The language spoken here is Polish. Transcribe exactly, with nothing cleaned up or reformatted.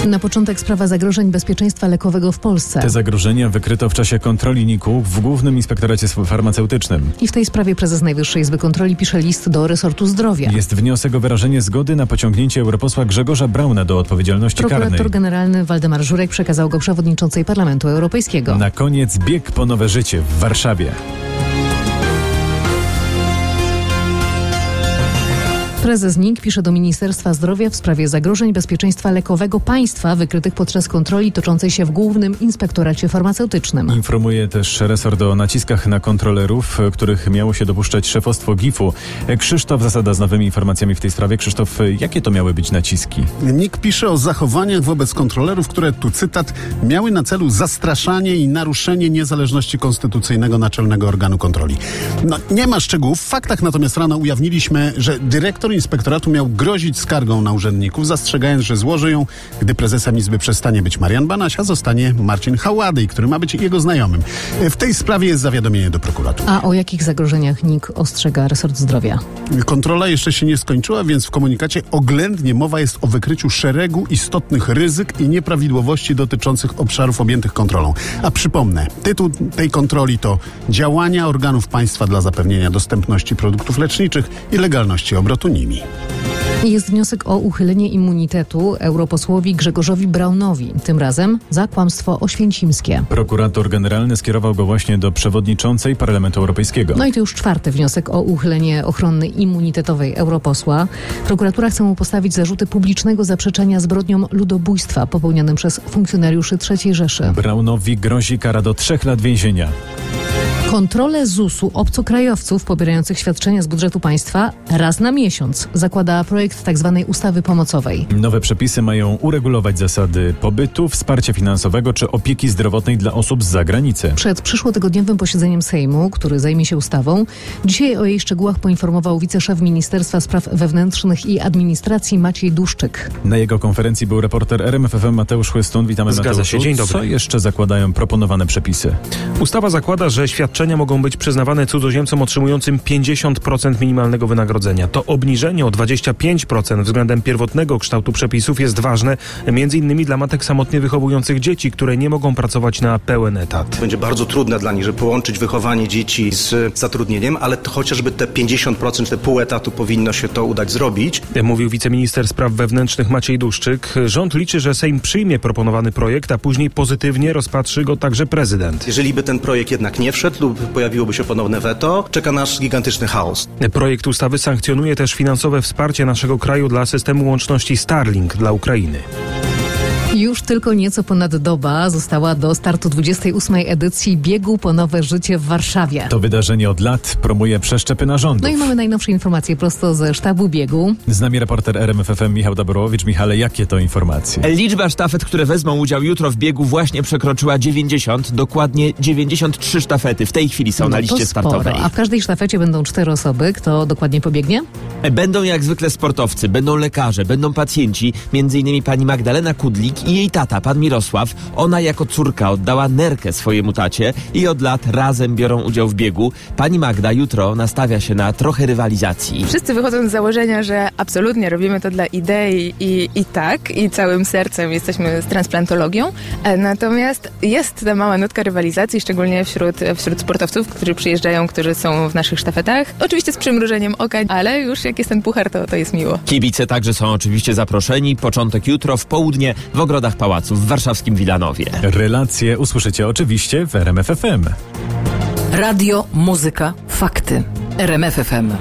Na początek sprawa zagrożeń bezpieczeństwa lekowego w Polsce. Te zagrożenia wykryto w czasie kontroli N I K-u w Głównym Inspektoracie Farmaceutycznym. I w tej sprawie prezes Najwyższej Izby Kontroli pisze list do resortu zdrowia. Jest wniosek o wyrażenie zgody na pociągnięcie europosła Grzegorza Brauna do odpowiedzialności Prokurator karnej. Prokurator generalny Waldemar Żurek przekazał go przewodniczącej Parlamentu Europejskiego. Na koniec bieg po nowe życie w Warszawie. Prezes N I K pisze do Ministerstwa Zdrowia w sprawie zagrożeń bezpieczeństwa lekowego państwa wykrytych podczas kontroli toczącej się w Głównym Inspektoracie Farmaceutycznym. Informuje też resort o naciskach na kontrolerów, których miało się dopuszczać szefostwo G I F-u. Krzysztof Zasada z nowymi informacjami w tej sprawie. Krzysztof, jakie to miały być naciski? N I K pisze o zachowaniach wobec kontrolerów, które, tu cytat, miały na celu zastraszanie i naruszenie niezależności konstytucyjnego naczelnego organu kontroli. No, nie ma szczegółów. W faktach natomiast rano ujawniliśmy, że dyrektor inspektoratu miał grozić skargą na urzędników, zastrzegając, że złoży ją, gdy prezesem Izby przestanie być Marian Banaś, a zostanie Marcin Haładyj, który ma być jego znajomym. W tej sprawie jest zawiadomienie do prokuratury. A o jakich zagrożeniach N I K ostrzega resort zdrowia? Kontrola jeszcze się nie skończyła, więc w komunikacie oględnie mowa jest o wykryciu szeregu istotnych ryzyk i nieprawidłowości dotyczących obszarów objętych kontrolą. A przypomnę, tytuł tej kontroli to działania organów państwa dla zapewnienia dostępności produktów leczniczych i legalności obrotu nimi. Jest wniosek o uchylenie immunitetu europosłowi Grzegorzowi Braunowi. Tym razem za kłamstwo oświęcimskie. Prokurator generalny skierował go właśnie do przewodniczącej Parlamentu Europejskiego. No i to już czwarty wniosek o uchylenie ochrony immunitetowej europosła. Prokuratura chce mu postawić zarzuty publicznego zaprzeczenia zbrodniom ludobójstwa popełnionym przez funkcjonariuszy trzeciej Rzeszy. Braunowi grozi kara do trzech lat więzienia. Kontrolę Z U S-u obcokrajowców pobierających świadczenia z budżetu państwa raz na miesiąc zakłada projekt tzw. ustawy pomocowej. Nowe przepisy mają uregulować zasady pobytu, wsparcia finansowego czy opieki zdrowotnej dla osób z zagranicy. Przed przyszłotygodniowym posiedzeniem Sejmu, który zajmie się ustawą, dzisiaj o jej szczegółach poinformował wiceszef Ministerstwa Spraw Wewnętrznych i Administracji Maciej Duszczyk. Na jego konferencji był reporter R M F F M Mateusz Chłystun. Witamy, Zgadza Mateuszu. się. Dzień dobry. Co jeszcze zakładają proponowane przepisy? Ustawa zakłada, że świadczenia mogą być przyznawane cudzoziemcom otrzymującym pięćdziesiąt procent minimalnego wynagrodzenia. To obniżenie o dwadzieścia pięć procent względem pierwotnego kształtu przepisów jest ważne między innymi dla matek samotnie wychowujących dzieci, które nie mogą pracować na pełen etat. Będzie bardzo trudne dla nich, żeby połączyć wychowanie dzieci z zatrudnieniem, ale to chociażby te pięćdziesiąt procent, te pół etatu powinno się to udać zrobić. Mówił wiceminister spraw wewnętrznych Maciej Duszczyk. Rząd liczy, że Sejm przyjmie proponowany projekt, a później pozytywnie rozpatrzy go także prezydent. Jeżeli by ten projekt jednak nie wszedł lub pojawiłoby się ponowne weto, czeka nas gigantyczny chaos. Projekt ustawy sankcjonuje też finansowe wsparcie naszego kraju dla systemu łączności Starlink dla Ukrainy. Już tylko nieco ponad doba została do startu dwudziestej ósmej edycji Biegu po nowe życie w Warszawie. To wydarzenie od lat promuje przeszczepy narządów. No i mamy najnowsze informacje prosto ze sztabu biegu. Z nami reporter R M F F M Michał Daborowicz. Michale, jakie to informacje? Liczba sztafet, które wezmą udział jutro w biegu właśnie przekroczyła dziewięćdziesiąt. Dokładnie dziewięćdziesiąt trzy sztafety w tej chwili są No na to liście sporo. startowej. A w każdej sztafecie będą cztery osoby. Kto dokładnie pobiegnie? Będą jak zwykle sportowcy, będą lekarze, będą pacjenci, między innymi pani Magdalena Kudlik i jej tata, pan Mirosław. Ona jako córka oddała nerkę swojemu tacie i od lat razem biorą udział w biegu. Pani Magda jutro nastawia się na trochę rywalizacji. Wszyscy wychodzą z założenia, że absolutnie robimy to dla idei i, i tak, i całym sercem jesteśmy z transplantologią. Natomiast jest ta mała nutka rywalizacji, szczególnie wśród, wśród sportowców, którzy przyjeżdżają, którzy są w naszych sztafetach. Oczywiście z przymrużeniem oka, ale już jak jest ten puchar, to, to jest miło. Kibice także są oczywiście zaproszeni. Początek jutro w południe w ogrodach pałacu w warszawskim Wilanowie. Relacje usłyszycie oczywiście w R M F F M. Radio, muzyka, fakty. R M F F M.